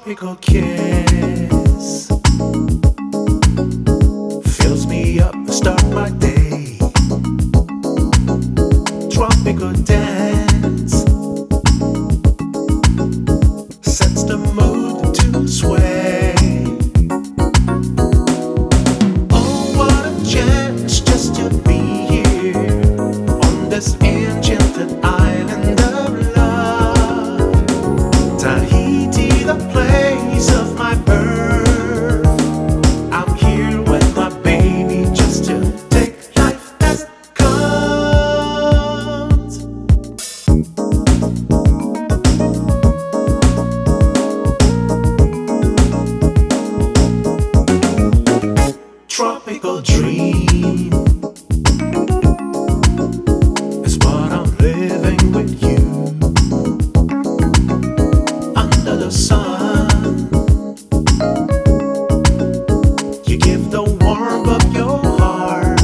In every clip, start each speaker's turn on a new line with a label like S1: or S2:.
S1: tropical kiss fills me up to start my day. Tropical dance sets the mood to sway. Oh, what a chance just to be here on this enchanted island of love. Tahiti, the place of my birth. I'm here with my baby just to take life as it comes. Tropical dream is what I'm living with you. Under the sun, you give the warmth of your heart.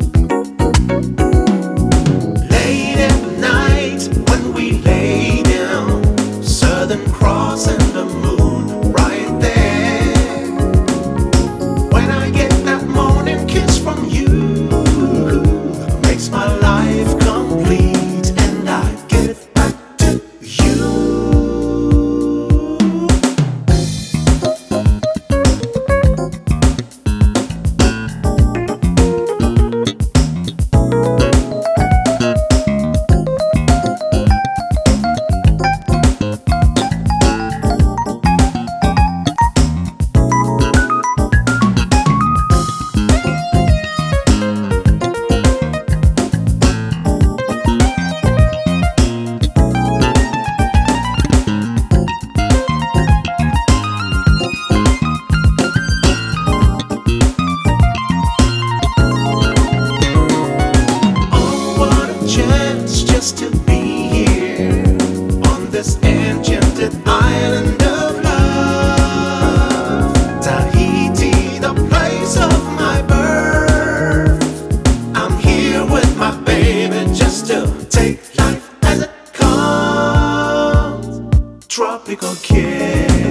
S1: Late at night when we lay down, Southern Cross and the moon right there. When I get that morning kiss from you, makes my life complete, and I give back to you. Chance just to be here on this enchanted island of love. Tahiti, the place of my birth. I'm here with my baby just to take life as it comes. Tropical kiss